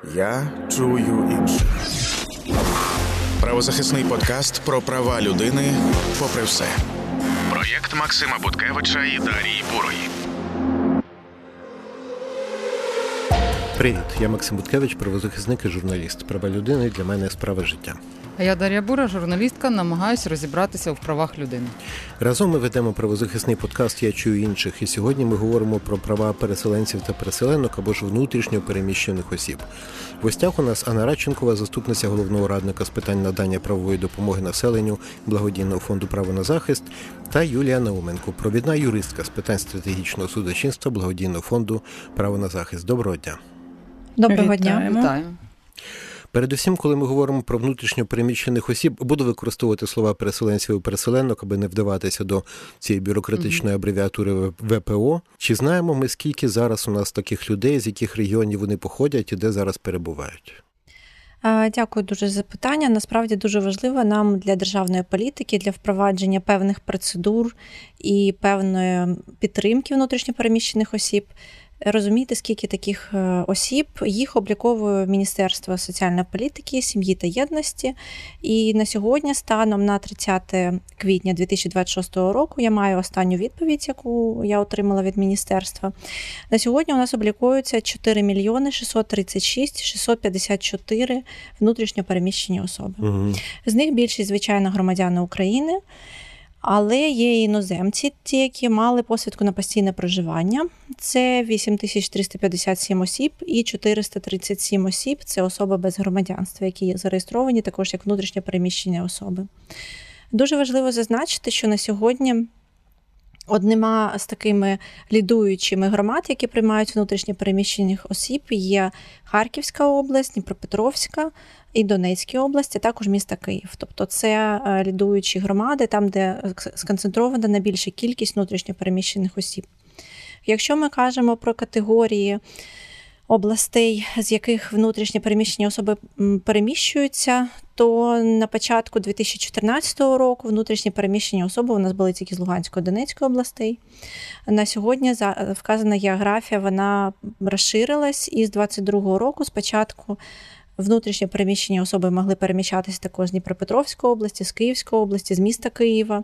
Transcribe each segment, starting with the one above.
Я чую інших. Правозахисний подкаст про права людини попри все. Проєкт Максима Буткевича і Дарії Бурої. Привіт, я Максим Буткевич, правозахисник і журналіст. Права людини для мене – справа життя. А я Дар'я Бура, журналістка, намагаюся розібратися у правах людини. Разом ми ведемо правозахисний подкаст «Я чую інших», і сьогодні ми говоримо про права переселенців та переселенок або ж внутрішньо переміщених осіб. В гостях у нас Анна Радченкова, заступниця головного радника з питань надання правової допомоги населенню Благодійного фонду «Право на захист», та Юлія Науменко, провідна юристка з питань стратегічного судочинства Благодійного фонду «Право на захист». Доброго дня. Доброго дня. Вітаю. Передусім, коли ми говоримо про внутрішньо переміщених осіб, буду використовувати слова переселенців і переселенок, аби не вдаватися до цієї бюрократичної абревіатури ВПО. Чи знаємо ми, скільки зараз у нас таких людей, з яких регіонів вони походять і де зараз перебувають? Дякую дуже за запитання. Насправді дуже важливо нам для державної політики, для впровадження певних процедур і певної підтримки внутрішньо переміщених осіб розуміти, скільки таких осіб. Їх обліковує Міністерство соціальної політики, сім'ї та єдності. І на сьогодні, станом на 30 квітня 2026 року, я маю останню відповідь, яку я отримала від міністерства. На сьогодні у нас облікуються 4 мільйони 636 654 внутрішньо переміщені особи. Угу. З них більшість, звичайно, громадяни України. Але є іноземці, ті, які мали посвідку на постійне проживання. Це 8357 осіб і 437 осіб – це особи без громадянства, які є зареєстровані також як внутрішньо переміщені особи. Дуже важливо зазначити, що на сьогодні одними з такими лідуючими громад, які приймають внутрішньо переміщених осіб, є Харківська область, Дніпропетровська і Донецька область, а також місто Київ. Тобто це лідуючі громади, там, де сконцентрована найбільша кількість внутрішньо переміщених осіб. Якщо ми кажемо про категорії областей, з яких внутрішньо переміщені особи переміщуються, то на початку 2014 року внутрішні переміщені особи у нас були тільки з Луганської, Донецької областей. На сьогодні вказана географія, вона розширилась, і з 2022 року спочатку внутрішньо переміщені особи могли переміщатися також з Дніпропетровської області, з Київської області, з міста Києва.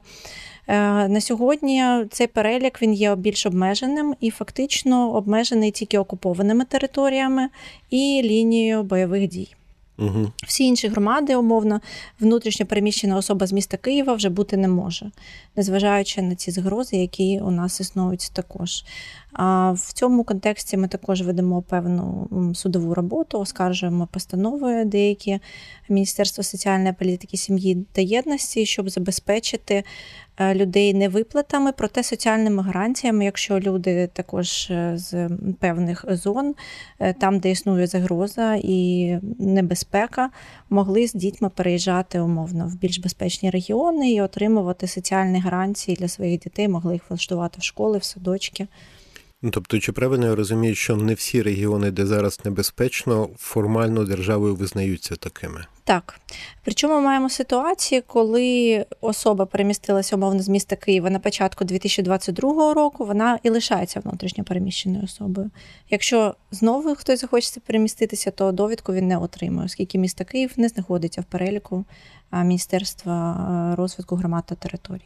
На сьогодні цей перелік він є більш обмеженим і фактично обмежений тільки окупованими територіями і лінією бойових дій. Угу. Всі інші громади, умовно, внутрішньо переміщена особа з міста Києва вже бути не може, незважаючи на ці загрози, які у нас існують також. А в цьому контексті ми також ведемо певну судову роботу, оскаржуємо постанови деякі Міністерства соціальної політики, сім'ї та єдності, щоб забезпечити людей не виплатами, проте соціальними гарантіями, якщо люди також з певних зон, там, де існує загроза і небезпека, могли з дітьми переїжджати умовно в більш безпечні регіони і отримувати соціальні гарантії для своїх дітей, могли їх влаштувати в школи, в садочки. Тобто, чи правильно я розумію, що не всі регіони, де зараз небезпечно, формально державою визнаються такими? Так. Причому ми маємо ситуації, коли особа перемістилася умовно з міста Києва на початку 2022 року, вона і лишається внутрішньо переміщеною особою. Якщо знову хтось захоче переміститися, то довідку він не отримує, оскільки місто Київ не знаходиться в переліку Міністерства розвитку громад та територій.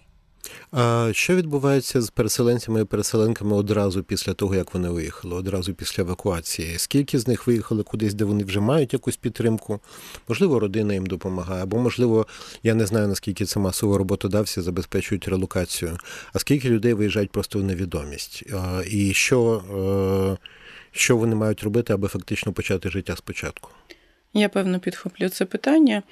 А що відбувається з переселенцями і переселенками одразу після того, як вони виїхали, одразу після евакуації? Скільки з них виїхали кудись, де вони вже мають якусь підтримку? Можливо, родина їм допомагає, або, можливо, я не знаю, наскільки це масово роботодавці забезпечують релокацію. А скільки людей виїжджають просто в невідомість? І що вони мають робити, аби фактично почати життя спочатку? Я, певно, підхоплю це питання.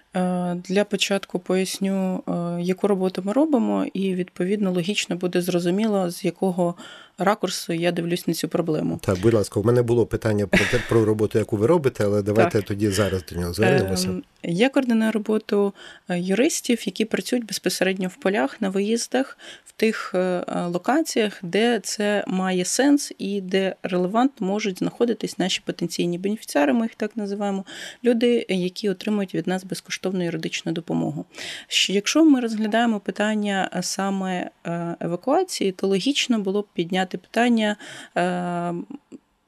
Для початку поясню, яку роботу ми робимо, і, відповідно, логічно буде зрозуміло, з якого ракурсу я дивлюсь на цю проблему. Так, будь ласка, у мене було питання про роботу, яку ви робите, але давайте тоді зараз до нього звернемося. Я координую роботу юристів, які працюють безпосередньо в полях, на виїздах, в тих локаціях, де це має сенс і де релевантно можуть знаходитись наші потенційні бенефіціари, ми їх так називаємо, люди, які отримують від нас безкоштовну юридичну допомогу. Якщо ми розглядаємо питання саме евакуації, то логічно було б підняти питання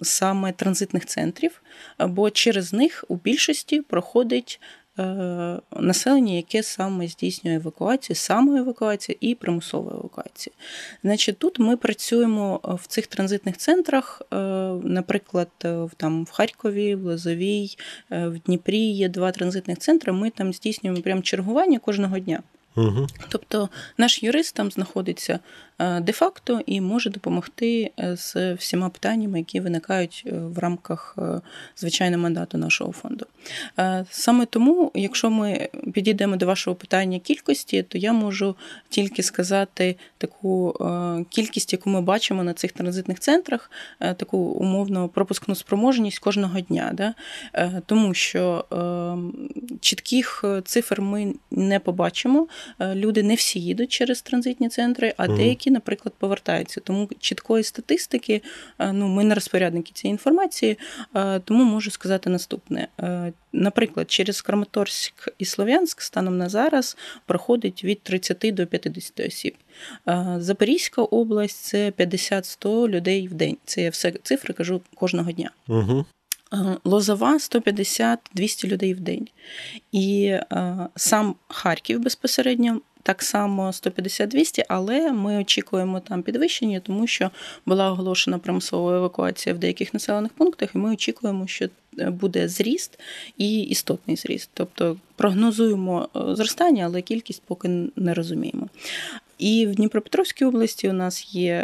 саме транзитних центрів, бо через них у більшості проходить населення, яке саме здійснює евакуацію, самоевакуацію і примусову евакуацію. Значить, тут ми працюємо в цих транзитних центрах, наприклад, там в Харкові, в Лозовій, в Дніпрі є 2 транзитних центри, ми там здійснюємо прям чергування кожного дня. Угу. Тобто наш юрист там знаходиться де-факто і може допомогти з всіма питаннями, які виникають в рамках звичайного мандату нашого фонду. Саме тому, якщо ми підійдемо до вашого питання кількості, то я можу тільки сказати таку кількість, яку ми бачимо на цих транзитних центрах, таку умовно пропускну спроможність кожного дня. Да? Тому що чітких цифр ми не побачимо, люди не всі їдуть через транзитні центри, а деякі, наприклад, повертаються. Тому чіткої статистики, ми не розпорядники цієї інформації, тому можу сказати наступне. Наприклад, через Краматорськ і Слов'янськ станом на зараз проходить від 30 до 50 осіб. Запорізька область – це 50-100 людей в день. Це я все цифри кажу кожного дня. Угу. Лозова – 150-200 людей в день. І сам Харків безпосередньо так само 150-200, але ми очікуємо там підвищення, тому що була оголошена примусова евакуація в деяких населених пунктах, і ми очікуємо, що буде зріст і істотний зріст. Тобто прогнозуємо зростання, але кількість поки не розуміємо. І в Дніпропетровській області у нас є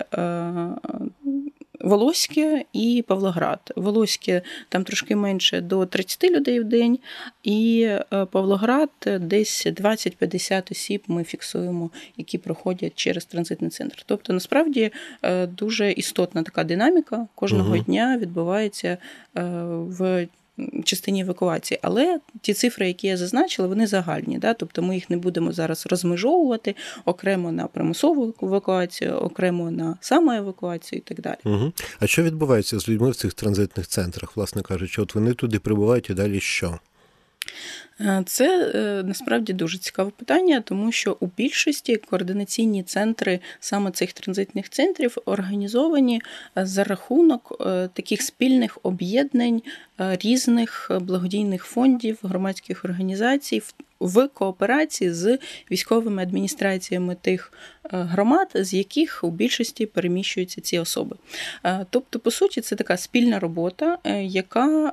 Волоське і Павлоград. Волоське там трошки менше, до 30 людей в день, і Павлоград десь 20-50 осіб ми фіксуємо, які проходять через транзитний центр. Тобто, насправді, дуже істотна така динаміка кожного дня відбувається в частині евакуації. Але ті цифри, які я зазначила, вони загальні. Да? Тобто ми їх не будемо зараз розмежовувати окремо на примусову евакуацію, окремо на самоевакуацію і так далі. Угу. А що відбувається з людьми в цих транзитних центрах, власне кажучи? От вони туди прибувають і далі що? Це насправді дуже цікаве питання, тому що у більшості координаційні центри саме цих транзитних центрів організовані за рахунок таких спільних об'єднань різних благодійних фондів, громадських організацій в кооперації з військовими адміністраціями тих громад, з яких у більшості переміщуються ці особи. Тобто, по суті, це така спільна робота, яка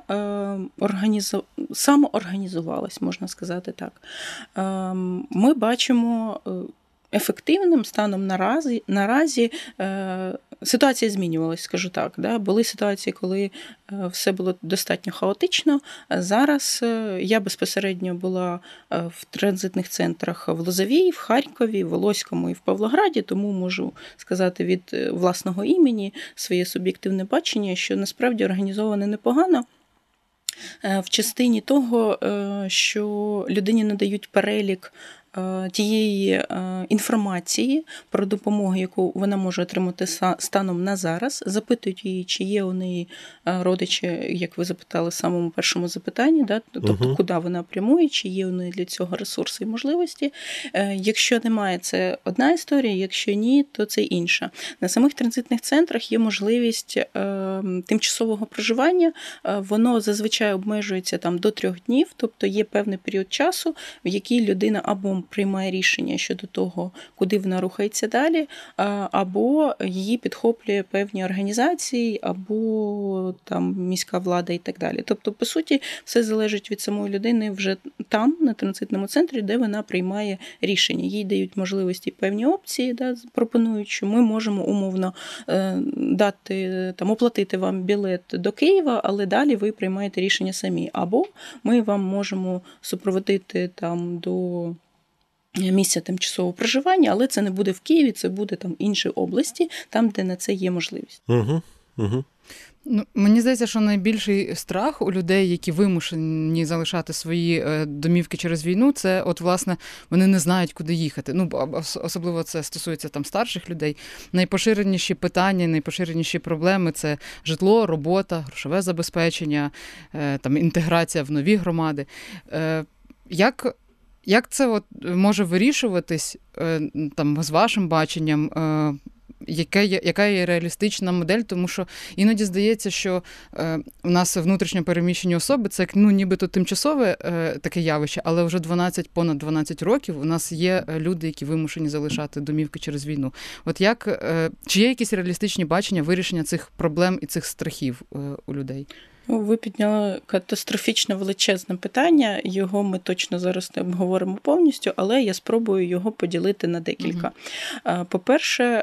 самоорганізувалась, можна сказати так. Ми бачимо ефективним станом наразі ситуація змінювалась, скажу так. Да? Були ситуації, коли все було достатньо хаотично. Зараз я безпосередньо була в транзитних центрах в Лозовій, в Харкові, в Волоському і в Павлограді, тому можу сказати від власного імені своє суб'єктивне бачення, що насправді організовано непогано. В частині того, що людині надають перелік тієї інформації про допомогу, яку вона може отримати станом на зараз, запитують її, чи є у неї родичі, як ви запитали в самому першому запитанні, да? Тобто куди вона прямує, чи є у неї для цього ресурси і можливості. Якщо немає, це одна історія, якщо ні, то це інша. На самих транзитних центрах є можливість тимчасового проживання, воно зазвичай обмежується там до 3 днів, тобто є певний період часу, в який людина або приймає рішення щодо того, куди вона рухається далі, або її підхоплює певні організації, або там міська влада і так далі. Тобто, по суті, все залежить від самої людини вже там, на транзитному центрі, де вона приймає рішення. Їй дають можливості певні опції, да, пропонують, що ми можемо умовно дати, там, оплатити вам білет до Києва, але далі ви приймаєте рішення самі. Або ми вам можемо супроводити там до місця тимчасового проживання, але це не буде в Києві, це буде там інші області, там, де на це є можливість. Ну, мені здається, що найбільший страх у людей, які вимушені залишати свої домівки через війну, це от, власне, вони не знають, куди їхати. Ну, особливо це стосується там старших людей. Найпоширеніші питання, найпоширеніші проблеми – це житло, робота, грошове забезпечення, там, інтеграція в нові громади. Як це от може вирішуватись там з вашим баченням? яка є реалістична модель, тому що іноді здається, що у нас внутрішньо переміщені особи, це нібито тимчасове таке явище, але вже понад 12 років у нас є люди, які вимушені залишати домівки через війну. От чи є якісь реалістичні бачення вирішення цих проблем і цих страхів у людей? Ви підняли катастрофічно величезне питання, його ми точно зараз не обговоримо повністю, але я спробую його поділити на декілька. По-перше,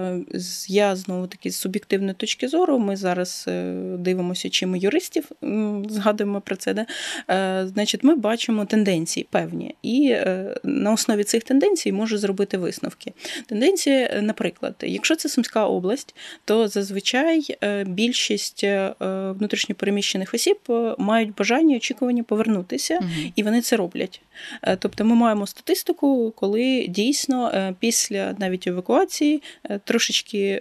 я знову-таки з суб'єктивної точки зору, ми зараз дивимося очима юристів, згадуємо про це, да? Значить, ми бачимо тенденції певні, і на основі цих тенденцій можу зробити висновки. Тенденції, наприклад, якщо це Сумська область, то зазвичай більшість внутрішньопереміщених осіб мають бажання і очікування повернутися, і вони це роблять. Тобто ми маємо статистику, коли дійсно після навіть евакуації трошечки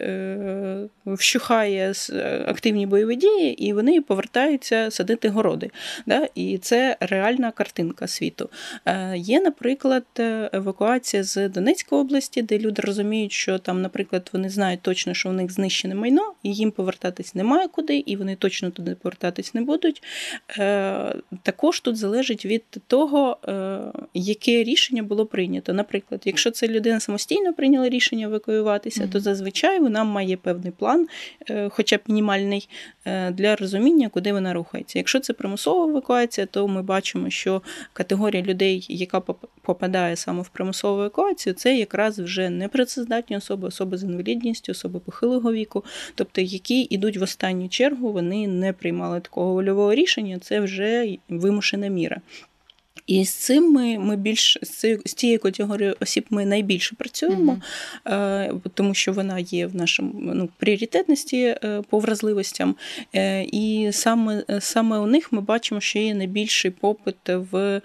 вщухає активні бойові дії, і вони повертаються садити городи. Да? І це реальна картинка світу. Є, наприклад, евакуація з Донецької області, де люди розуміють, що там, наприклад, вони знають точно, що у них знищене майно, і їм повертатись немає куди, і вони точно туди повертатись не будуть. Також тут залежить від того, яке рішення було прийнято. Наприклад, якщо це людина самостійно прийняла рішення евакуюватися, то зазвичай вона має певний план, хоча б мінімальний, для розуміння, куди вона рухається. Якщо це примусова евакуація, то ми бачимо, що категорія людей, яка попадає саме в примусову евакуацію, це якраз вже непрацездатні особи, особи з інвалідністю, особи похилого віку, тобто які йдуть в останню чергу, вони не приймали такого вольового рішення, це вже вимушена міра. І з цим ми більш з цією категорією осіб ми найбільше працюємо, тому що вона є в нашому пріоритетності по вразливостям. І саме у них ми бачимо, що є найбільший попит в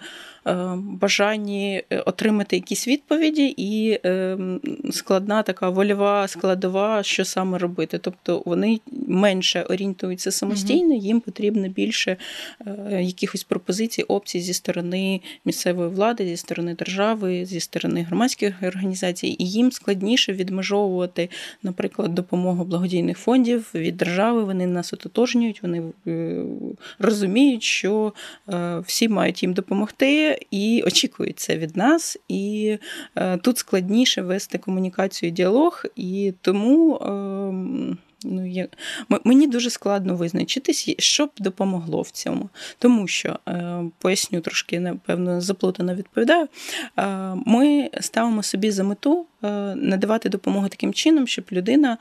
бажанні отримати якісь відповіді і складна така вольова складова, що саме робити. Тобто вони менше орієнтуються самостійно, їм потрібно більше якихось пропозицій, опцій зі сторони місцевої влади, зі сторони держави, зі сторони громадських організацій. І їм складніше відмежовувати, наприклад, допомогу благодійних фондів від держави. Вони нас ототожнюють, вони розуміють, що всі мають їм допомогти, і очікують це від нас, і тут складніше вести комунікацію і діалог, і тому мені дуже складно визначитись, що б допомогло в цьому. Тому що, поясню трошки, напевно, заплутано відповідаю, ми ставимо собі за мету надавати допомогу таким чином, щоб людина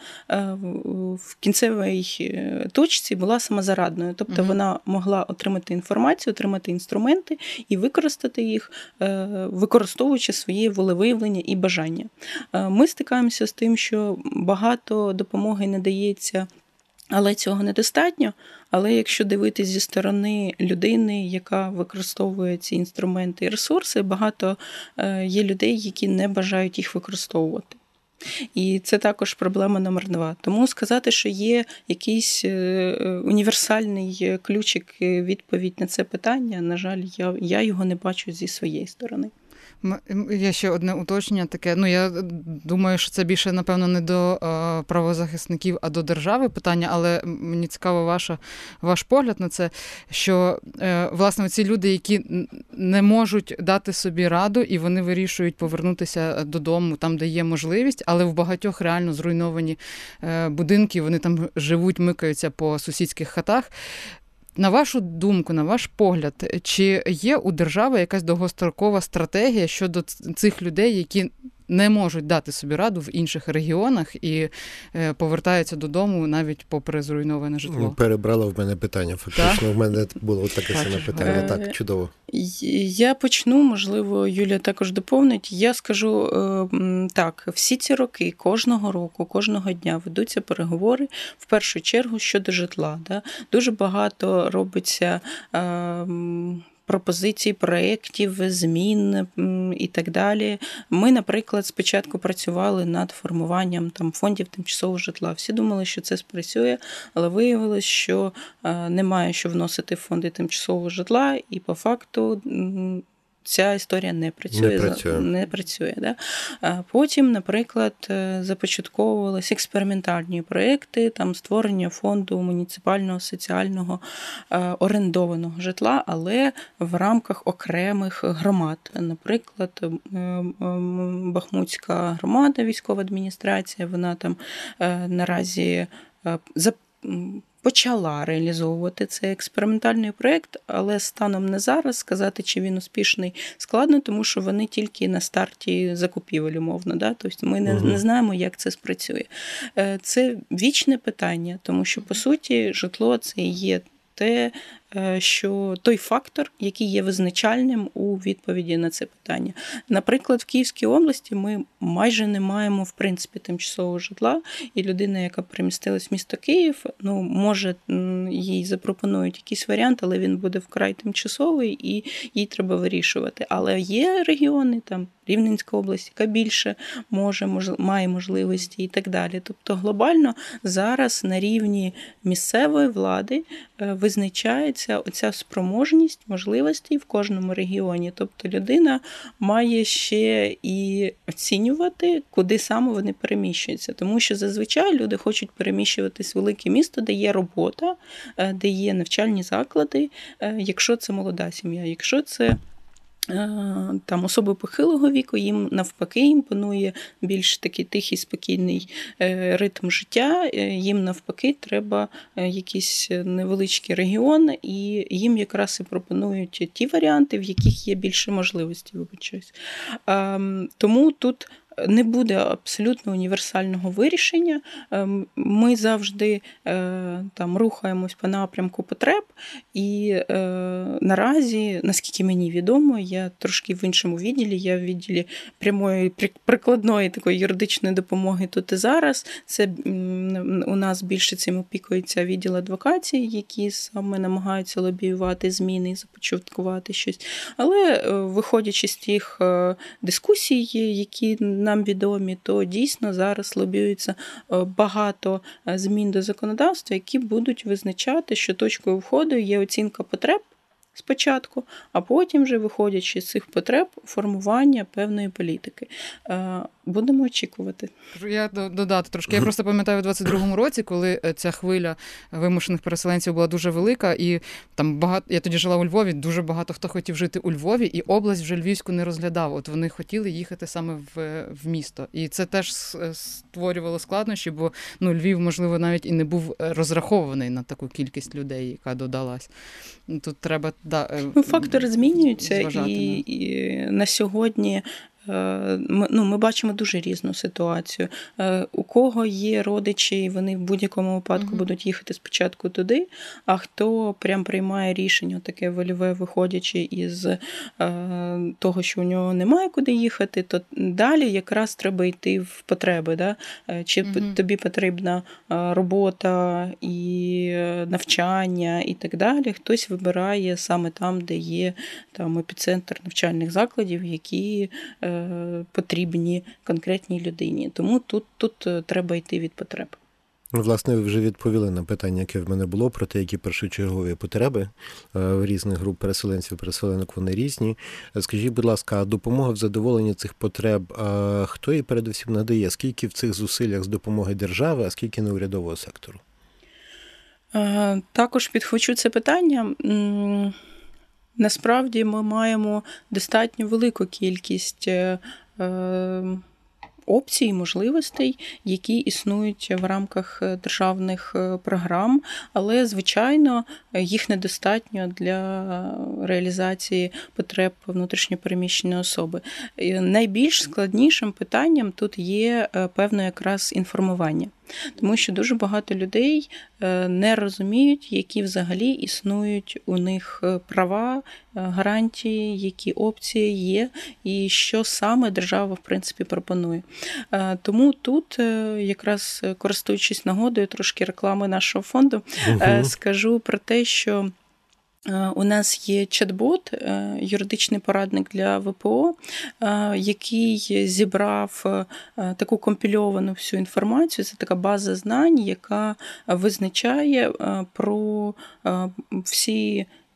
в кінцевій точці була самозарадною. Тобто вона могла отримати інформацію, отримати інструменти і використати їх, використовуючи свої волевиявлення і бажання. Ми стикаємося з тим, що багато допомоги не дається, але цього недостатньо. Але якщо дивитись зі сторони людини, яка використовує ці інструменти і ресурси, багато є людей, які не бажають їх використовувати. І це також проблема номер 2. Тому сказати, що є якийсь універсальний ключик, відповідь на це питання, на жаль, я його не бачу зі своєї сторони. Є ще одне уточнення таке. Я думаю, що це більше, напевно, не до правозахисників, а до держави питання, але мені цікаво ваш погляд на це, що, власне, ці люди, які не можуть дати собі раду, і вони вирішують повернутися додому, там, де є можливість, але в багатьох реально зруйновані будинки, вони там живуть, микаються по сусідських хатах. На вашу думку, на ваш погляд, чи є у держави якась довгострокова стратегія щодо цих людей, які не можуть дати собі раду в інших регіонах і повертаються додому навіть попри зруйноване житло? Перебрала в мене питання, фактично. В мене було таке саме питання. Так, чудово. Я почну, можливо, Юлія також доповнить. Я скажу так, всі ці роки, кожного року, кожного дня ведуться переговори, в першу чергу, щодо житла. Да? Дуже багато робиться пропозицій, проєктів, змін і так далі. Ми, наприклад, спочатку працювали над формуванням фондів тимчасового житла. Всі думали, що це спрацює, але виявилось, що немає що вносити в фонди тимчасового житла, і по факту ця історія не працює. Да? Потім, наприклад, започатковувалися експериментальні проєкти, там створення фонду муніципального соціального орендованого житла, але в рамках окремих громад. Наприклад, Бахмутська громада, військова адміністрація, вона там наразі почала реалізовувати цей експериментальний проєкт, але станом на зараз сказати, чи він успішний, складно, тому що вони тільки на старті закупівель, умовно. Да? Тобто ми не знаємо, як це спрацює. Це вічне питання, тому що, по суті, житло – це є те, що той фактор, який є визначальним у відповіді на це питання. Наприклад, в Київській області ми майже не маємо, в принципі, тимчасового житла, і людина, яка перемістилась в місто Київ, може, їй запропонують якийсь варіант, але він буде вкрай тимчасовий, і їй треба вирішувати. Але є регіони, там, Рівненська область, яка більше має можливості і так далі. Тобто глобально зараз на рівні місцевої влади визначається оця спроможність можливостей в кожному регіоні. Тобто людина має ще і оцінювати, куди саме вони переміщуються. Тому що зазвичай люди хочуть переміщуватись в велике місто, де є робота, де є навчальні заклади, якщо це молода сім'я, якщо це там особи похилого віку, їм навпаки імпонує більш такий тихий, спокійний ритм життя, їм навпаки треба якийсь невеличкий регіон, і їм якраз і пропонують ті варіанти, в яких є більше можливостей, вибачаюсь. Тому тут не буде абсолютно універсального вирішення. Ми завжди там рухаємось по напрямку потреб, і наразі, наскільки мені відомо, я трошки в іншому відділі, я в відділі прямої прикладної такої юридичної допомоги тут і зараз. Це у нас більше цим опікується відділ адвокації, які саме намагаються лобіювати зміни і започаткувати щось. Але виходячи з тих дискусій, які нам відомі, то дійсно зараз лобіюється багато змін до законодавства, які будуть визначати, що точкою входу є оцінка потреб спочатку, а потім вже, виходячи з цих потреб, формування певної політики. Будемо очікувати. Я додати трошки. Я просто пам'ятаю у 22-му році, коли ця хвиля вимушених переселенців була дуже велика, і там я тоді жила у Львові, дуже багато хто хотів жити у Львові, і область вже Львівську не розглядав. От вони хотіли їхати саме в місто. І це теж створювало складнощі, бо Львів, можливо, навіть і не був розрахований на таку кількість людей, яка додалась. Тут треба фактори змінюються, і на сьогодні ми бачимо дуже різну ситуацію. У кого є родичі, вони в будь-якому випадку будуть їхати спочатку туди, а хто прям приймає рішення таке вольове, виходячи із того, що у нього немає куди їхати, то далі якраз треба йти в потреби. Да? Чи тобі потрібна робота і навчання і так далі. Хтось вибирає саме там, де є там епіцентр навчальних закладів, які потрібні конкретній людині. Тому тут треба йти від потреб. Власне, ви вже відповіли на питання, яке в мене було, про те, які першочергові потреби в різних груп переселенців, переселенок, вони різні. Скажіть, будь ласка, а допомога в задоволенні цих потреб, хто її передусім надає? Скільки в цих зусиллях з допомоги держави, а скільки неурядового сектору? Також підхвачу це питання. Насправді ми маємо достатньо велику кількість опцій, можливостей, які існують в рамках державних програм, але, звичайно, їх недостатньо для реалізації потреб внутрішньопереміщеної особи. Найбільш складнішим питанням тут є певне якраз інформування. Тому що дуже багато людей не розуміють, які взагалі існують у них права, гарантії, які опції є, і що саме держава, в принципі, пропонує. Тому тут, якраз користуючись нагодою, трошки реклами нашого фонду, скажу про те, що у нас є чат-бот, юридичний порадник для ВПО, який зібрав таку компільовану всю інформацію. Це така база знань, яка визначає про всі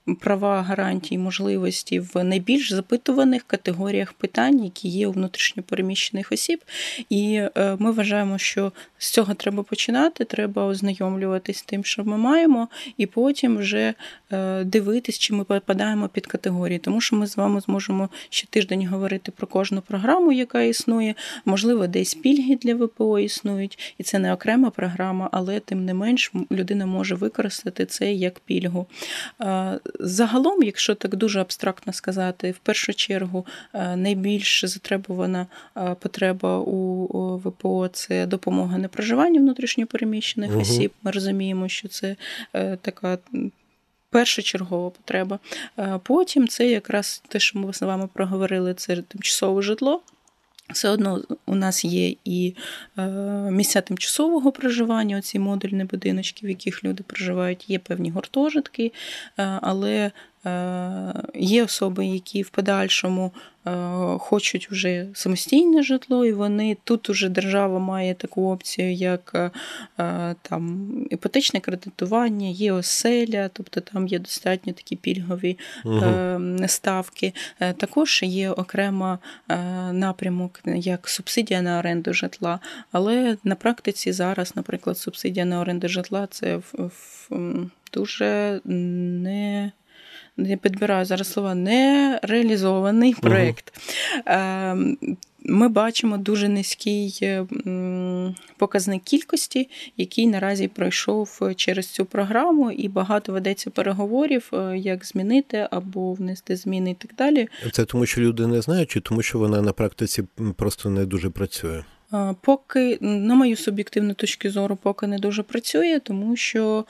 права, гарантії, можливості в найбільш запитуваних категоріях питань, які є у внутрішньопереміщених осіб. І ми вважаємо, що з цього треба починати, треба ознайомлюватись з тим, що ми маємо, і потім вже дивитись, чи ми попадаємо під категорії. Тому що ми з вами зможемо ще тиждень говорити про кожну програму, яка існує. Можливо, десь пільги для ВПО існують, і це не окрема програма, але тим не менш людина може використати це як пільгу. Загалом, якщо так дуже абстрактно сказати, в першу чергу найбільш затребувана потреба у ВПО – це допомога на проживання внутрішньопереміщених осіб. Ми розуміємо, що це така першочергова потреба. Потім це якраз те, що ми з вами проговорили, це тимчасове житло. Все одно у нас є і місця тимчасового проживання, оці модульні будиночки, в яких люди проживають, є певні гуртожитки, але є особи, які в подальшому хочуть вже самостійне житло, і вони тут уже держава має таку опцію, як там іпотечне кредитування, є оселя, тобто там є достатньо такі пільгові ставки. Також є окрема напрямок, як субсидія на оренду житла, але на практиці зараз, наприклад, субсидія на оренду житла – це дуже не підбираю зараз слова, нереалізований проєкт. Ми бачимо дуже низький показник кількості, який наразі пройшов через цю програму, і багато ведеться переговорів, як змінити або внести зміни і так далі. Це тому, що люди не знають, чи тому, що вона на практиці просто не дуже працює? Поки, на мою суб'єктивну точку зору, поки не дуже працює, тому що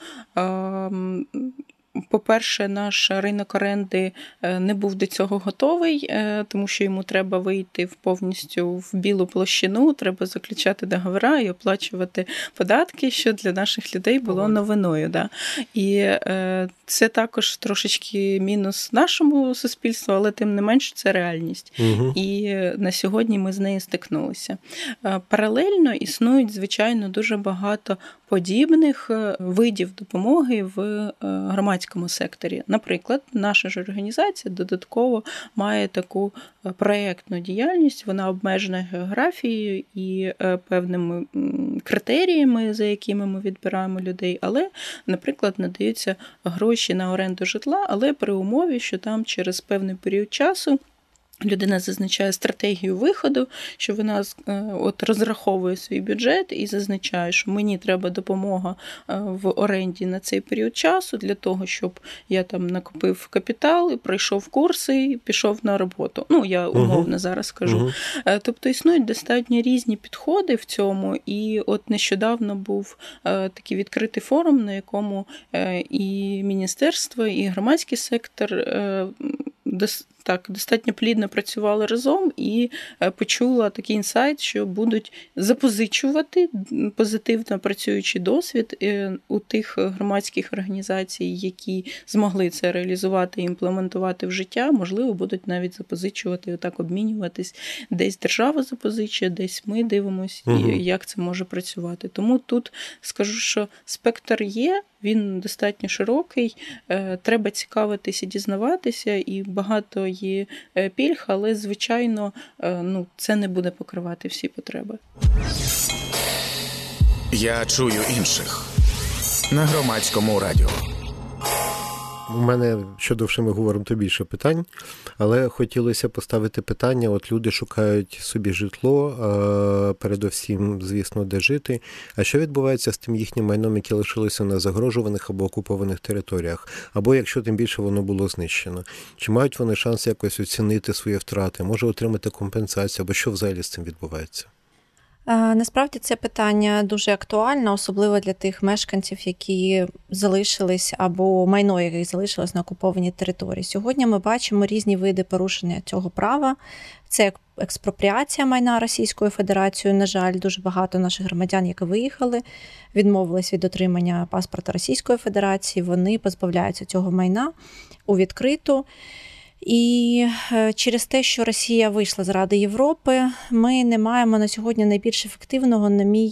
по-перше, наш ринок оренди не був до цього готовий, тому що йому треба вийти повністю в білу площину, треба заключати договори і оплачувати податки, що для наших людей було новиною. Да? І це також трошечки мінус нашому суспільству, але тим не менш це реальність. І на сьогодні ми з нею стикнулися. Паралельно існують, звичайно, дуже багато подібних видів допомоги в громадському секторі. Наприклад, наша ж організація додатково має таку проєктну діяльність, вона обмежена географією і певними критеріями, за якими ми відбираємо людей, але, наприклад, надаються гроші на оренду житла, але при умові, що там через певний період часу людина зазначає стратегію виходу, що вона розраховує свій бюджет і зазначає, що мені треба допомога в оренді на цей період часу для того, щоб я там накопив капітал, пройшов курси і пішов на роботу. Ну, я умовно зараз кажу. Тобто існують достатньо різні підходи в цьому, і от нещодавно був такий відкритий форум, на якому і міністерство, і громадський сектор достатньо плідно працювали разом і почула такий інсайт, що будуть запозичувати позитивно працюючий досвід у тих громадських організацій, які змогли це реалізувати і імплементувати в життя, можливо, будуть навіть запозичувати, отак обмінюватись. Десь держава запозичує, десь ми дивимося, як це може працювати. Тому тут скажу, що спектр є, він достатньо широкий, треба цікавитися, дізнаватися, і багато є пільг, але, звичайно, це не буде покривати всі потреби. Я чую інших на Громадському радіо. У мене, що довше ми говоримо, то більше питань, але хотілося поставити питання, от люди шукають собі житло, передусім, звісно, де жити, а що відбувається з тим їхнім майном, яке лишилося на загрожуваних або окупованих територіях, або якщо тим більше воно було знищено? Чи мають вони шанс якось оцінити свої втрати, може отримати компенсацію, або що взагалі з цим відбувається? Насправді це питання дуже актуальне, особливо для тих мешканців, які залишились, або майно, яке залишилось на окупованій території. Сьогодні ми бачимо різні види порушення цього права. Це експропріація майна Російською Федерацією. На жаль, дуже багато наших громадян, які виїхали, відмовились від отримання паспорта Російської Федерації. Вони позбавляються цього майна у відкриту. І через те, що Росія вийшла з Ради Європи, ми не маємо на сьогодні найбільш ефективного, на мій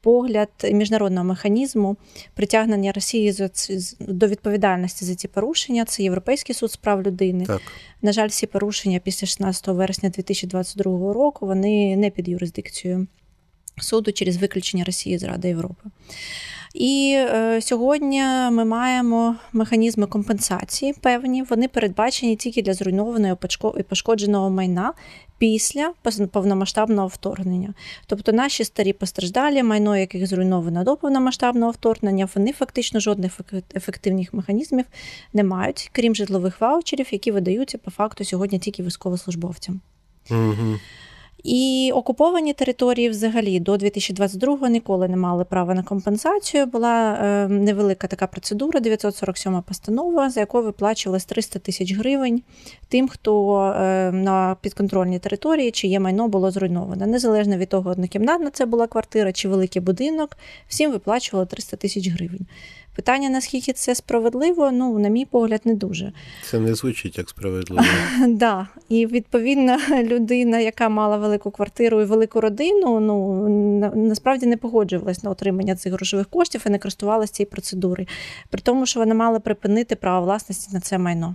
погляд міжнародного механізму притягнення Росії до відповідальності за ці порушення. Це Європейський суд з прав людини. Так. На жаль, всі порушення після 16 вересня 2022 року, вони не під юрисдикцією суду через виключення Росії з Ради Європи. І сьогодні ми маємо механізми компенсації певні, вони передбачені тільки для зруйнованого і пошкодженого майна після повномасштабного вторгнення. Тобто наші старі постраждалі, майно яких зруйновано до повномасштабного вторгнення, вони фактично жодних ефективних механізмів не мають, крім житлових ваучерів, які видаються по факту сьогодні тільки військовослужбовцям. Угу. І окуповані території взагалі до 2022-го ніколи не мали права на компенсацію. Була невелика така процедура, 947 постанова, за якою виплачувалось 300 тисяч гривень тим, хто на підконтрольній території, чиє майно було зруйноване. Незалежно від того, однокімнатна це була квартира чи великий будинок, всім виплачували 300 тисяч гривень. Питання, наскільки це справедливо, на мій погляд, не дуже. Це не звучить як справедливо. Да. І, відповідно, людина, яка мала велику квартиру і велику родину, насправді не погоджувалась на отримання цих грошових коштів і не користувалася цією процедурою. При тому, що вона мала припинити право власності на це майно.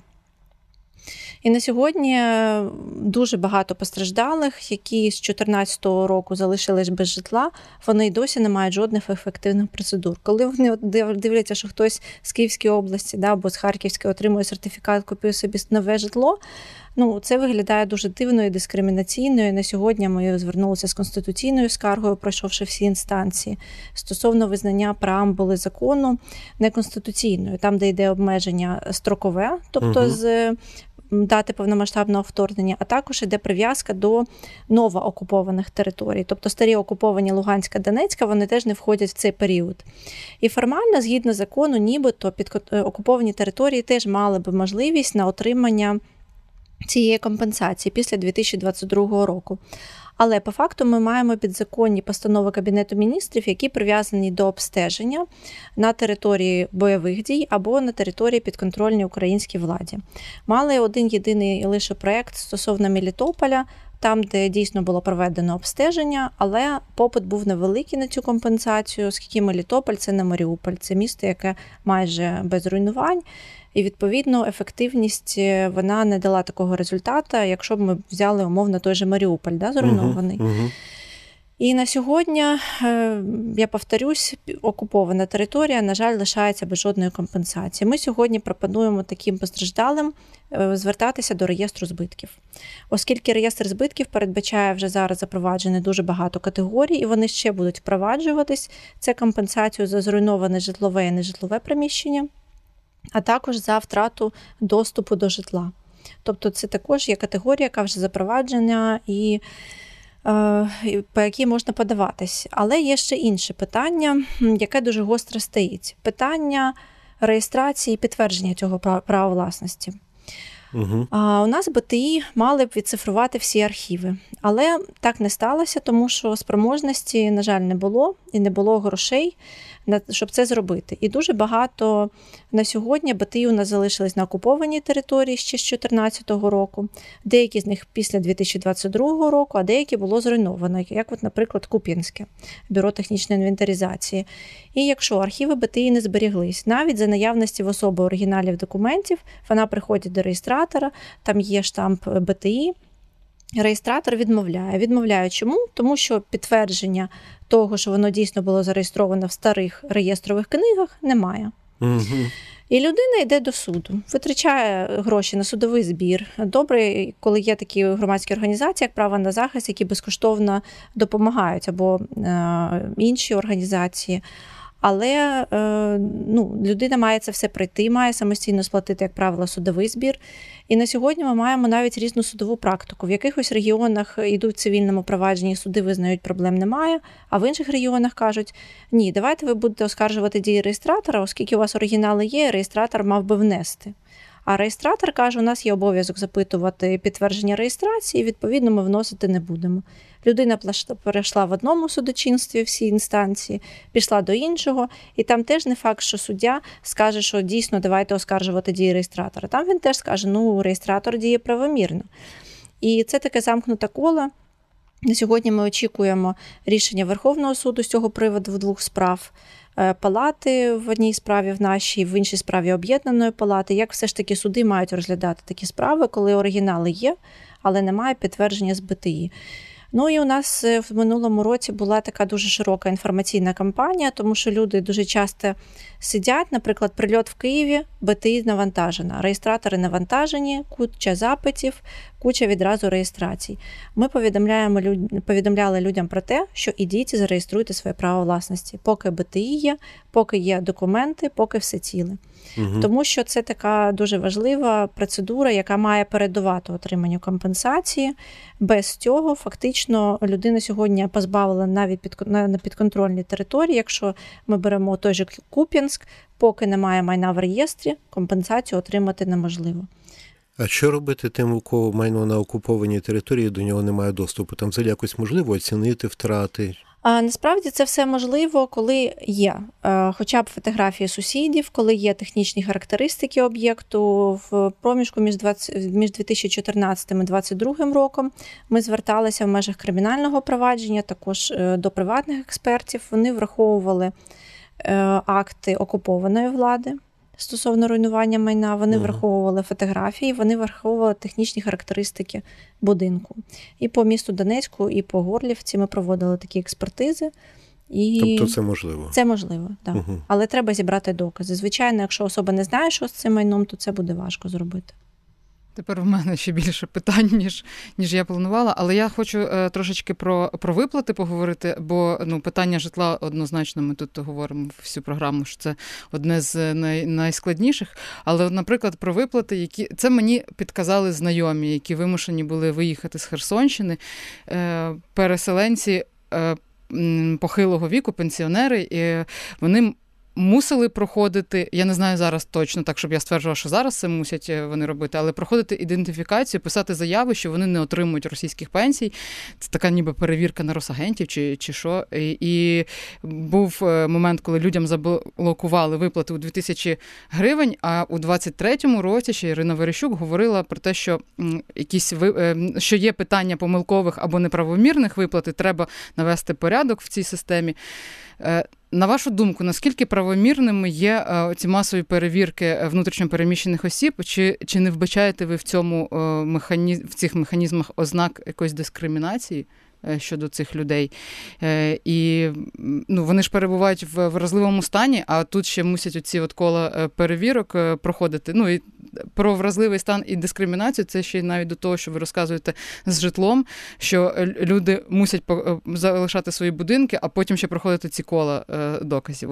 І на сьогодні дуже багато постраждалих, які з 2014 року залишились без житла, вони й досі не мають жодних ефективних процедур. Коли вони дивляться, що хтось з Київської області або з Харківської отримує сертифікат, купує собі нове житло, це виглядає дуже дивно і дискримінаційно. І на сьогодні ми звернулися з конституційною скаргою, пройшовши всі інстанції, стосовно визнання преамбули закону неконституційною, там, де йде обмеження строкове, тобто з дати повномасштабного вторгнення, а також йде прив'язка до новоокупованих територій. Тобто старі окуповані Луганська, Донецька, вони теж не входять в цей період. І формально, згідно закону, нібито окуповані території теж мали би можливість на отримання цієї компенсації після 2022 року. Але по факту ми маємо підзаконні постанови Кабінету міністрів, які прив'язані до обстеження на території бойових дій або на території підконтрольній українській владі. Мали один єдиний лише проєкт стосовно Мелітополя, там, де дійсно було проведено обстеження, але попит був невеликий на цю компенсацію, оскільки Мелітополь – це не Маріуполь, це місто, яке майже без руйнувань. І, відповідно, ефективність, вона не дала такого результату, якщо б ми взяли, умовно, той же Маріуполь, зруйнований. І на сьогодні, я повторюсь, окупована територія, на жаль, лишається без жодної компенсації. Ми сьогодні пропонуємо таким постраждалим звертатися до реєстру збитків. Оскільки реєстр збитків передбачає вже зараз запроваджене дуже багато категорій, і вони ще будуть впроваджуватись. Це компенсацію за зруйноване житлове і нежитлове приміщення, а також за втрату доступу до житла. Тобто це також є категорія, яка вже запроваджена і по якій можна подаватись. Але є ще інше питання, яке дуже гостро стоїть. Питання реєстрації і підтвердження цього права власності. У нас БТІ мали б відцифрувати всі архіви. Але так не сталося, тому що спроможності, на жаль, не було і не було грошей, щоб це зробити. І дуже багато на сьогодні БТІ у нас залишились на окупованій території ще з 2014 року. Деякі з них після 2022 року, а деякі було зруйновано, як, наприклад, Куп'янське, Бюро технічної інвентаризації. І якщо архіви БТІ не зберіглись, навіть за наявності в особи оригіналів документів, вона приходить до реєстратора, там є штамп БТІ, реєстратор відмовляє. Відмовляє чому? Тому що підтвердження того, що воно дійсно було зареєстровано в старих реєстрових книгах, немає. І людина йде до суду, витрачає гроші на судовий збір. Добре, коли є такі громадські організації, як «Право на захист», які безкоштовно допомагають, або інші організації. Але людина має це все пройти, має самостійно сплатити, як правило, судовий збір. І на сьогодні ми маємо навіть різну судову практику. В якихось регіонах йдуть в цивільному провадженні, суди визнають, проблем немає, а в інших регіонах кажуть, ні, давайте ви будете оскаржувати дії реєстратора, оскільки у вас оригінали є, реєстратор мав би внести. А реєстратор каже, у нас є обов'язок запитувати підтвердження реєстрації, відповідно, ми вносити не будемо. Людина перейшла в одному судочинстві всі інстанції, пішла до іншого, і там теж не факт, що суддя скаже, що дійсно давайте оскаржувати дії реєстратора. Там він теж скаже, реєстратор діє правомірно. І це таке замкнуте коло, На сьогодні ми очікуємо рішення Верховного суду з цього приводу в 2 справ. Палати в одній справі в нашій, в іншій справі об'єднаної палати. Як все ж таки суди мають розглядати такі справи, коли оригінали є, але немає підтвердження з БТІ. Ну і у нас в минулому році була така дуже широка інформаційна кампанія, тому що люди дуже часто сидять, наприклад, прильот в Києві, БТІ навантажена, реєстратори навантажені, куча запитів, куча відразу реєстрацій. Ми повідомляли людям про те, що ідіть і зареєструйте своє право власності, поки БТІ є, поки є документи, поки все ціле. Тому що це така дуже важлива процедура, яка має передувати отриманню компенсації. Без цього фактично людина сьогодні позбавлена навіть на підконтрольній території. Якщо ми беремо той же Куп'янськ, поки немає майна в реєстрі, компенсацію отримати неможливо. А що робити тим, у кого майно на окупованій території, до нього немає доступу? Там взагалі якось можливо оцінити втрати? А насправді це все можливо, коли є хоча б фотографії сусідів, коли є технічні характеристики об'єкту. В проміжку між 2014 і 2022 роком ми зверталися в межах кримінального провадження, також до приватних експертів. Вони враховували акти окупованої влади стосовно руйнування майна, вони враховували фотографії, вони враховували технічні характеристики будинку. І по місту Донецьку, і по Горлівці ми проводили такі експертизи. І тобто це можливо? Це можливо, так. Але треба зібрати докази. Звичайно, якщо особа не знає, що з цим майном, то це буде важко зробити. Тепер у мене ще більше питань, ніж я планувала, але я хочу трошечки про виплати поговорити, бо питання житла однозначно ми тут говоримо всю програму, що це одне з найскладніших. Але, наприклад, про виплати, які це мені підказали знайомі, які вимушені були виїхати з Херсонщини, переселенці похилого віку, пенсіонери, і вони мусили проходити, я не знаю зараз точно, так, щоб я стверджувала, що зараз це мусять вони робити, але проходити ідентифікацію, писати заяви, що вони не отримують російських пенсій. Це така ніби перевірка на росагентів чи що. І був момент, коли людям заблокували виплати у 2000 гривень, а у 23-му році ще Ірина Верещук говорила про те, що що є питання помилкових або неправомірних виплат, і треба навести порядок в цій системі. На вашу думку, наскільки правомірними є ці масові перевірки внутрішньопереміщених осіб, чи не вбачаєте ви в цих механізмах ознак якоїсь дискримінації щодо цих людей? І вони ж перебувають в вразливому стані, а тут ще мусять оці кола перевірок проходити. І про вразливий стан і дискримінацію, це ще й навіть до того, що ви розказуєте з житлом, що люди мусять залишати свої будинки, а потім ще проходити ці кола доказів.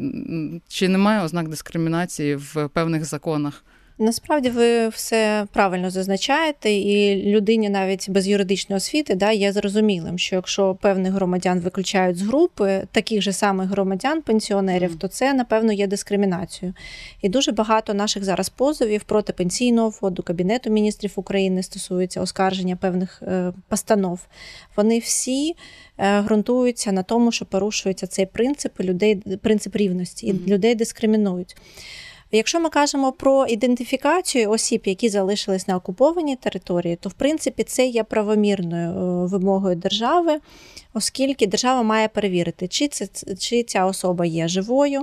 Чи немає ознак дискримінації в певних законах? Насправді ви все правильно зазначаєте, і людині навіть без юридичної освіти є зрозумілим, що якщо певних громадян виключають з групи, таких же самих громадян, пенсіонерів, то це, напевно, є дискримінацією. І дуже багато наших зараз позовів проти Пенсійного фонду, Кабінету міністрів України стосуються оскарження певних постанов. Вони всі ґрунтуються на тому, що порушується цей принцип рівності, і людей дискримінують. Якщо ми кажемо про ідентифікацію осіб, які залишились на окупованій території, то, в принципі, це є правомірною вимогою держави, оскільки держава має перевірити, чи ця особа є живою,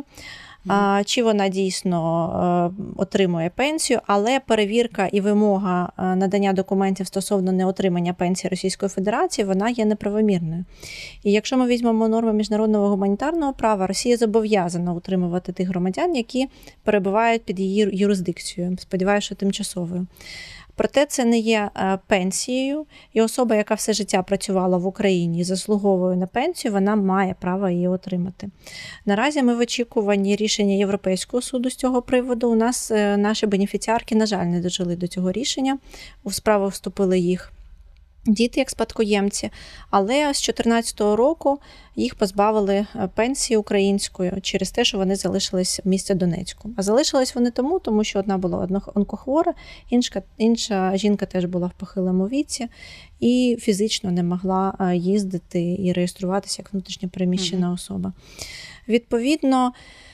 чи вона дійсно отримує пенсію, але перевірка і вимога надання документів стосовно неотримання пенсії Російської Федерації, вона є неправомірною. І якщо ми візьмемо норми міжнародного гуманітарного права, Росія зобов'язана утримувати тих громадян, які перебувають під її юрисдикцією, сподіваюся, що тимчасовою. Проте це не є пенсією, і особа, яка все життя працювала в Україні і заслуговує на пенсію, вона має право її отримати. Наразі ми в очікуванні рішення Європейського суду з цього приводу. У нас наші бенефіціарки, на жаль, не дожили до цього рішення. У справу вступили їх діти як спадкоємці, але з 2014 року їх позбавили пенсії української через те, що вони залишились в місті Донецьку. А залишились вони тому що одна була онкохвора, інша жінка теж була в похилому віці і фізично не могла їздити і реєструватися як внутрішньо переміщена особа. Відповідно,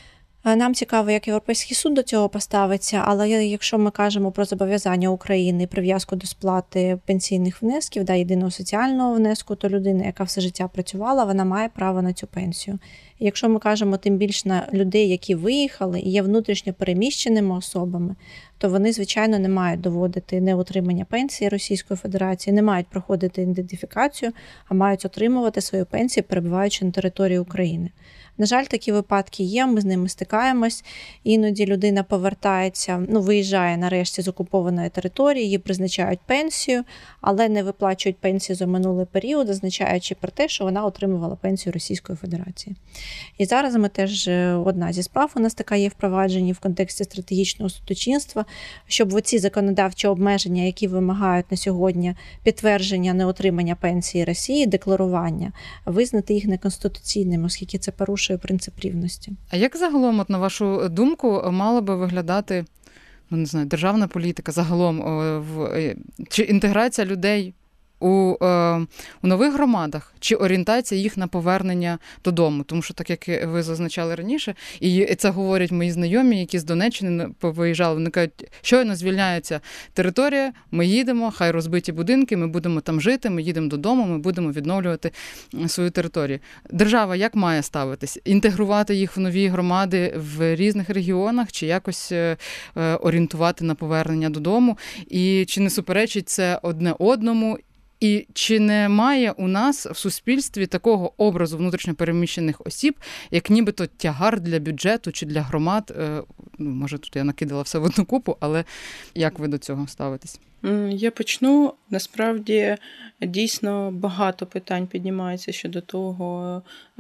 Нам цікаво, як Європейський суд до цього поставиться, але якщо ми кажемо про зобов'язання України, прив'язку до сплати пенсійних внесків, єдиного соціального внеску, то людина, яка все життя працювала, вона має право на цю пенсію. І якщо ми кажемо тим більше на людей, які виїхали і є внутрішньо переміщеними особами, то вони, звичайно, не мають доводити неотримання пенсії Російської Федерації, не мають проходити ідентифікацію, а мають отримувати свою пенсію, перебуваючи на території України. На жаль, такі випадки є, ми з ними стикаємось. Іноді людина повертається, виїжджає нарешті з окупованої території, їй призначають пенсію, але не виплачують пенсію за минулий період, означаючи про те, що вона отримувала пенсію Російської Федерації. І зараз ми теж, одна зі справ у нас така є впроваджені в контексті стратегічного судочинства, щоб оці законодавчі обмеження, які вимагають на сьогодні підтвердження неотримання пенсії Росії, декларування, визнати їх неконституційними, оскільки це порушує принцип рівності. А як загалом, на вашу думку, мала би виглядати, державна політика загалом, чи інтеграція людей у нових громадах, чи орієнтація їх на повернення додому? Тому що, так як ви зазначали раніше, і це говорять мої знайомі, які з Донеччини виїжджали, вони кажуть, щойно звільняється територія, ми їдемо, хай розбиті будинки, ми будемо там жити, ми їдемо додому, ми будемо відновлювати свою територію. Держава як має ставитись? Інтегрувати їх в нові громади в різних регіонах, чи якось орієнтувати на повернення додому? І чи не суперечить це одне одному? І чи немає у нас в суспільстві такого образу внутрішньопереміщених осіб, як нібито тягар для бюджету чи для громад? Може, тут я накидала все в одну купу, але як ви до цього ставитесь? Я почну. Насправді, дійсно, багато питань піднімається щодо того,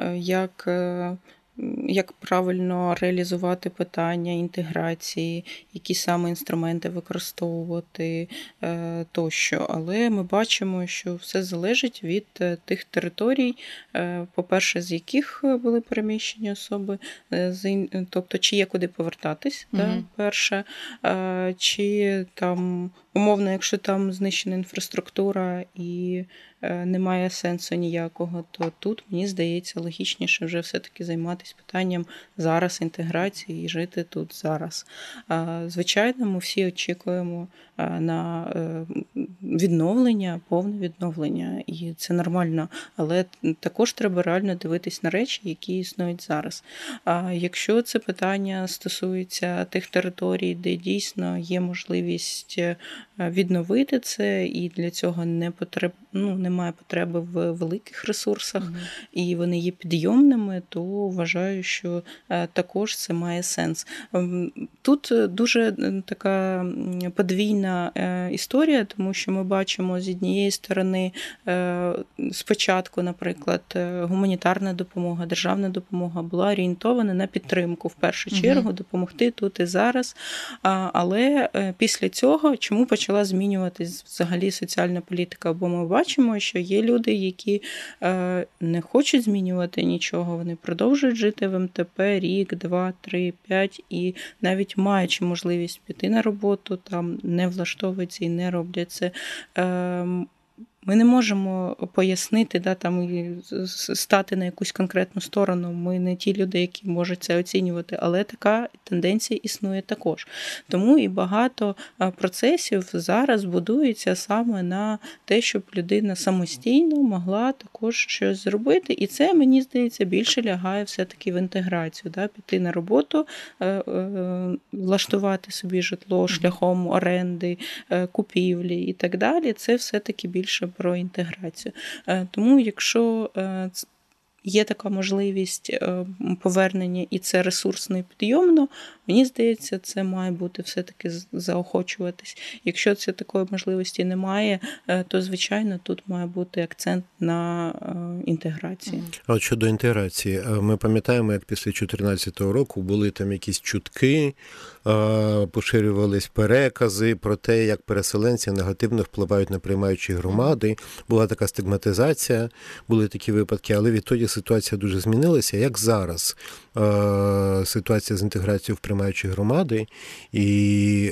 як правильно реалізувати питання інтеграції, які саме інструменти використовувати тощо. Але ми бачимо, що все залежить від тих територій, по-перше, з яких були переміщені особи, тобто чи є куди повертатись, перше, чи там, умовно, якщо там знищена інфраструктура і немає сенсу ніякого, то тут, мені здається, логічніше вже все-таки займатися питанням зараз інтеграції і жити тут зараз. Звичайно, ми всі очікуємо на відновлення, повне відновлення, і це нормально, але також треба реально дивитись на речі, які існують зараз. Якщо це питання стосується тих територій, де дійсно є можливість відновити це, і для цього немає потреби в великих ресурсах, і вони є підйомними, то вважаю, що також це має сенс. Тут дуже така подвійна історія, тому що ми бачимо з однієї сторони спочатку, наприклад, гуманітарна допомога, державна допомога була орієнтована на підтримку в першу чергу, допомогти тут і зараз. Але після цього чому почала змінюватись взагалі соціальна політика? Бо ми бачимо, що є люди, які не хочуть змінювати нічого, вони продовжують жити в МТП рік, 2, 3, 5 і навіть маючи можливість піти на роботу, там не влаштовуються і не роблять це. Ми не можемо пояснити, і стати на якусь конкретну сторону. Ми не ті люди, які можуть це оцінювати, але така тенденція існує також. Тому і багато процесів зараз будується саме на те, щоб людина самостійно могла також щось зробити. І це, мені здається, більше лягає все-таки в інтеграцію. Піти на роботу, влаштувати собі житло шляхом оренди, купівлі і так далі. Це все-таки більше про інтеграцію. Тому, якщо є така можливість повернення і це ресурсно і підйомно, мені здається, це має бути все-таки заохочуватись. Якщо це такої можливості немає, то, звичайно, тут має бути акцент на інтеграції. А от щодо інтеграції, ми пам'ятаємо, як після 2014 року були там якісь чутки, поширювались перекази про те, як переселенці негативно впливають на приймаючі громади. Була така стигматизація, були такі випадки, але відтоді ситуація дуже змінилася. Як зараз ситуація з інтеграцією в приймаючі громади і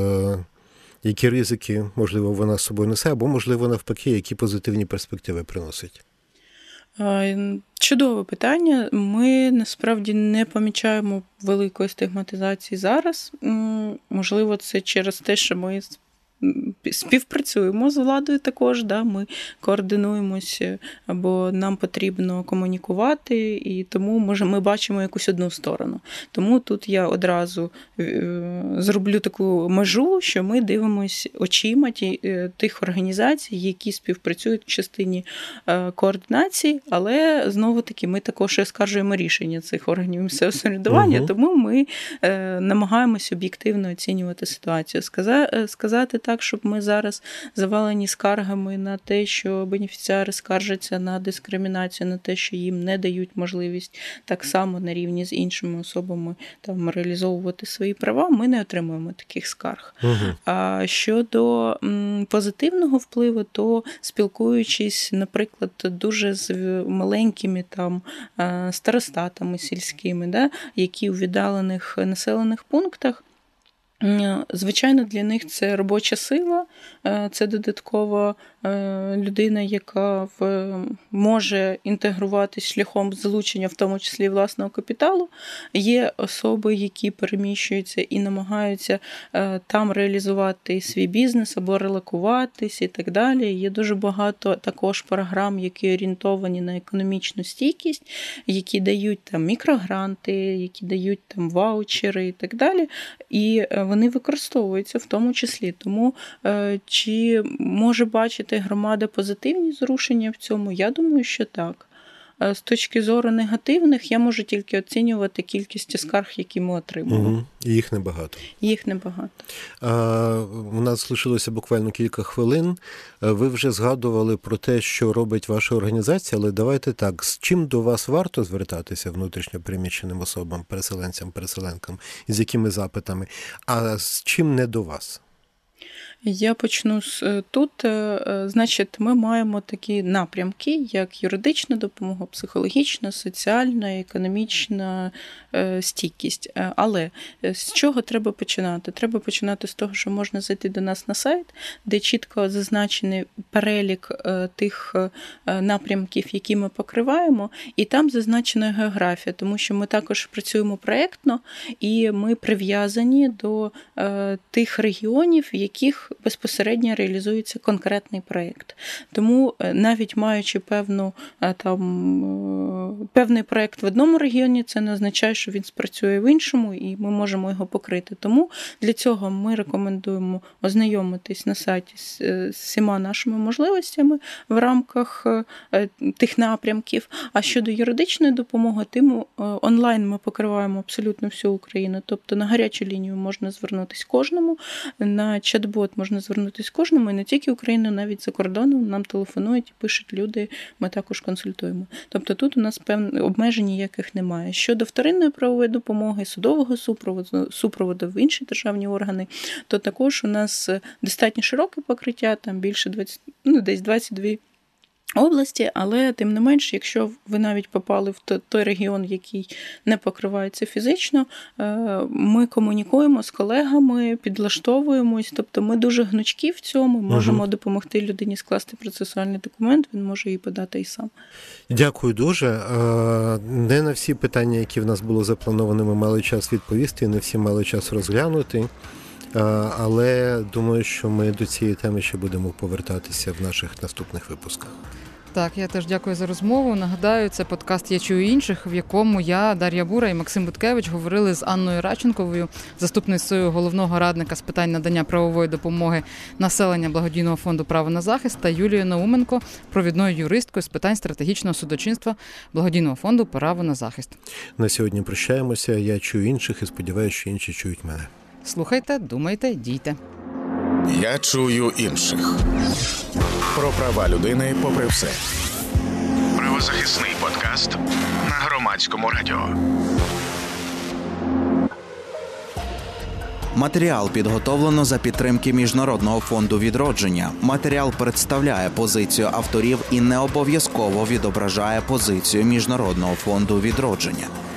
які ризики, можливо, вона з собою несе, або, можливо, навпаки, які позитивні перспективи приносить? Чудове питання. Ми насправді не помічаємо великої стигматизації зараз. Можливо, це через те, що ми співпрацюємо з владою також, да, ми координуємося, або нам потрібно комунікувати, і тому ми бачимо якусь одну сторону. Тому тут я одразу зроблю таку межу, що ми дивимося очима тих організацій, які співпрацюють в частині координації, але знову-таки ми також оскаржуємо рішення цих органів місцевого самоврядування, тому ми намагаємося об'єктивно оцінювати ситуацію. Сказати так, щоб ми зараз завалені скаргами на те, що бенефіціари скаржаться на дискримінацію, на те, що їм не дають можливість так само на рівні з іншими особами там реалізовувати свої права, ми не отримуємо таких скарг. А щодо позитивного впливу, то спілкуючись, наприклад, дуже з маленькими там старостатами сільськими, да, які у віддалених населених пунктах, звичайно, для них це робоча сила, це додаткова людина, яка може інтегруватись шляхом залучення, в тому числі власного капіталу. Є особи, які переміщуються і намагаються там реалізувати свій бізнес або релокуватись і так далі. Є дуже багато також програм, які орієнтовані на економічну стійкість, які дають там мікрогранти, які дають там ваучери і так далі. І вони використовуються в тому числі. Тому чи може бачити громада позитивні зрушення в цьому? Я думаю, що так. З точки зору негативних, я можу тільки оцінювати кількість скарг, які ми отримали. Їх небагато. Їх небагато. У нас лишилося буквально кілька хвилин. Ви вже згадували про те, що робить ваша організація, але давайте так, з чим до вас варто звертатися внутрішньо переміщеним особам, переселенцям, переселенкам, і з якими запитами, а з чим не до вас? Я почну тут. Значить, ми маємо такі напрямки, як юридична допомога, психологічна, соціальна, економічна стійкість. Але з чого треба починати? Треба починати з того, що можна зайти до нас на сайт, де чітко зазначений перелік тих напрямків, які ми покриваємо, і там зазначена географія, тому що ми також працюємо проєктно, і ми прив'язані до тих регіонів, в яких безпосередньо реалізується конкретний проєкт. Тому навіть маючи певний проєкт в одному регіоні, це не означає, що він спрацює в іншому, і ми можемо його покрити. Тому для цього ми рекомендуємо ознайомитись на сайті з всіма нашими можливостями в рамках тих напрямків. А щодо юридичної допомоги, онлайн ми покриваємо абсолютно всю Україну. Тобто на гарячу лінію можна звернутися кожному, на чат-бот можна звернутися кожному, і не тільки Україну, навіть за кордоном нам телефонують, пишуть люди, ми також консультуємо. Тобто тут у нас певних обмежень ніяких немає. Щодо вторинної правової допомоги, судового супроводу в інші державні органи, то також у нас достатньо широке покриття, там більше 22 області, але тим не менш, якщо ви навіть попали в той регіон, який не покривається фізично, ми комунікуємо з колегами, підлаштовуємось, тобто ми дуже гнучкі в цьому, можемо допомогти людині скласти процесуальний документ, він може її подати і сам. Дякую дуже. Не на всі питання, які в нас було заплановані, ми мали час відповісти, не всі мали час розглянути. Але думаю, що ми до цієї теми ще будемо повертатися в наших наступних випусках. Так, я теж дякую за розмову. Нагадаю, це подкаст «Я чую інших», в якому я, Дар'я Бура і Максим Буткевич говорили з Анною Радченковою, заступницею головного радника з питань надання правової допомоги населення Благодійного фонду «Право на захист» та Юлією Науменко, провідною юристкою з питань стратегічного судочинства Благодійного фонду «Право на захист». На сьогодні прощаємося. Я чую інших і сподіваюся, що інші чують мене. Слухайте, думайте, дійте. Я чую інших. Про права людини попри все. Правозахисний подкаст на Громадському радіо. Матеріал підготовлено за підтримки Міжнародного фонду відродження. Матеріал представляє позицію авторів і не обов'язково відображає позицію Міжнародного фонду відродження.